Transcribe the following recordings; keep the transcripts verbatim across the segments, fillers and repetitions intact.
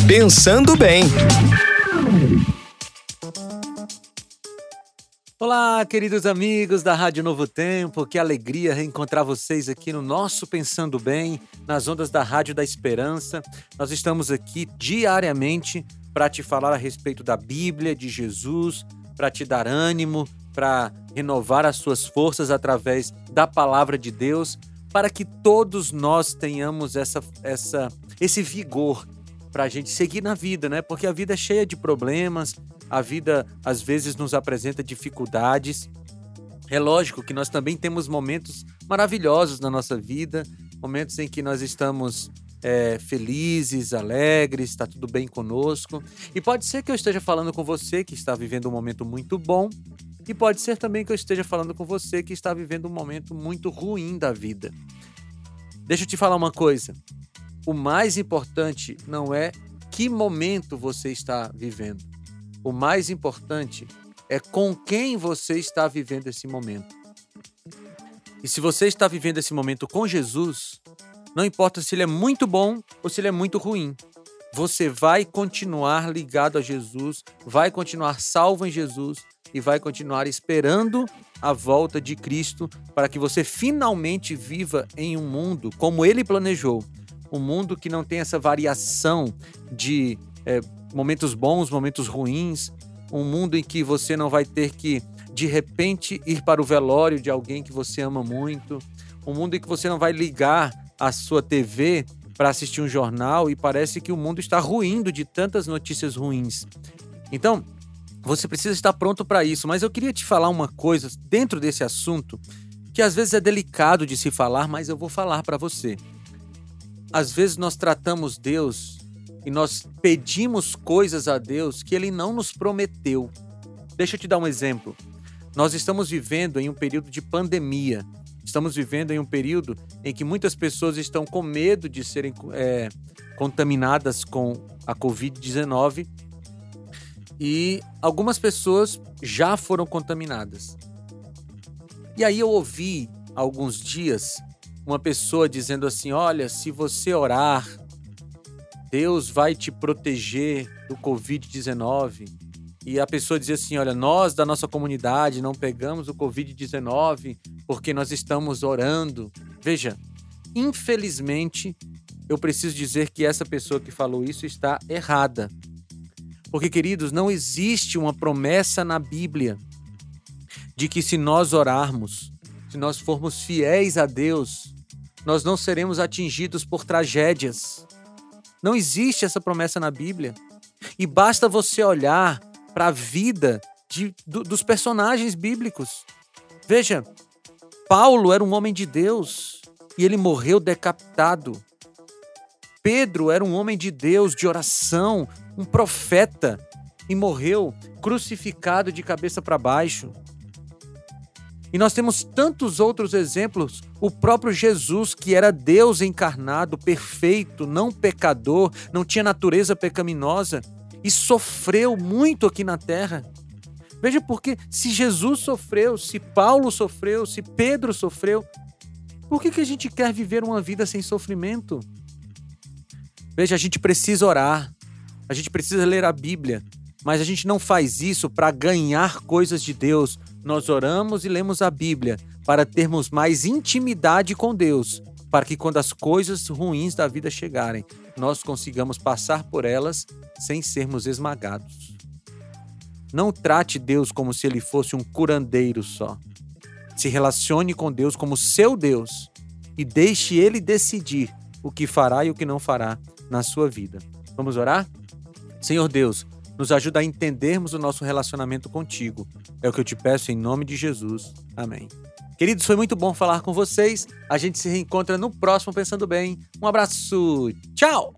Pensando Bem. Olá, queridos amigos da Rádio Novo Tempo, que alegria reencontrar vocês aqui no nosso Pensando Bem, nas ondas da Rádio da Esperança. Nós estamos aqui diariamente para te falar a respeito da Bíblia, de Jesus, para te dar ânimo, para renovar as suas forças através da Palavra de Deus, para que todos nós tenhamos essa, essa, esse vigor para a gente seguir na vida, né? Porque a vida é cheia de problemas, a vida às vezes nos apresenta dificuldades. É lógico que nós também temos momentos maravilhosos na nossa vida, momentos em que nós estamos é, felizes, alegres, está tudo bem conosco. E pode ser que eu esteja falando com você que está vivendo um momento muito bom, e pode ser também que eu esteja falando com você que está vivendo um momento muito ruim da vida. Deixa eu te falar uma coisa. O mais importante não é que momento você está vivendo. O mais importante é com quem você está vivendo esse momento. E se você está vivendo esse momento com Jesus, não importa se ele é muito bom ou se ele é muito ruim, você vai continuar ligado a Jesus, vai continuar salvo em Jesus e vai continuar esperando a volta de Cristo para que você finalmente viva em um mundo como ele planejou. Um mundo que não tem essa variação de é, momentos bons, momentos ruins. Um mundo em que você não vai ter que, de repente, ir para o velório de alguém que você ama muito. Um mundo em que você não vai ligar a sua T V para assistir um jornal e parece que o mundo está ruindo de tantas notícias ruins. Então, você precisa estar pronto para isso. Mas eu queria te falar uma coisa dentro desse assunto que às vezes é delicado de se falar, mas eu vou falar para você. Às vezes nós tratamos Deus e nós pedimos coisas a Deus que Ele não nos prometeu. Deixa eu te dar um exemplo. Nós estamos vivendo em um período de pandemia. Estamos vivendo em um período em que muitas pessoas estão com medo de serem é, contaminadas com a covid dezenove e algumas pessoas já foram contaminadas. E aí eu ouvi há alguns dias uma pessoa dizendo assim, olha, se você orar, Deus vai te proteger do covid dezenove. E a pessoa dizia assim, olha, nós da nossa comunidade não pegamos o covid dezenove porque nós estamos orando. Veja, infelizmente, eu preciso dizer que essa pessoa que falou isso está errada. Porque, queridos, não existe uma promessa na Bíblia de que se nós orarmos, se nós formos fiéis a Deus, nós não seremos atingidos por tragédias. Não existe essa promessa na Bíblia. E basta você olhar para a vida de, do, dos personagens bíblicos. Veja, Paulo era um homem de Deus e ele morreu decapitado. Pedro era um homem de Deus, de oração, um profeta, e morreu crucificado de cabeça para baixo. E nós temos tantos outros exemplos. O próprio Jesus, que era Deus encarnado, perfeito, não pecador, não tinha natureza pecaminosa e sofreu muito aqui na terra. Veja, porque se Jesus sofreu, se Paulo sofreu, se Pedro sofreu, por que que a gente quer viver uma vida sem sofrimento? Veja, a gente precisa orar, a gente precisa ler a Bíblia, mas a gente não faz isso para ganhar coisas de Deus. Nós oramos e lemos a Bíblia para termos mais intimidade com Deus, para que quando as coisas ruins da vida chegarem, nós consigamos passar por elas sem sermos esmagados. Não trate Deus como se Ele fosse um curandeiro só. Se relacione com Deus como seu Deus e deixe Ele decidir o que fará e o que não fará na sua vida. Vamos orar? Senhor Deus, nos ajuda a entendermos o nosso relacionamento contigo. É o que eu te peço em nome de Jesus. Amém. Queridos, foi muito bom falar com vocês. A gente se reencontra no próximo Pensando Bem. Um abraço. Tchau!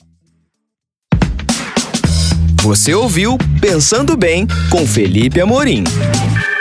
Você ouviu Pensando Bem com Felipe Amorim.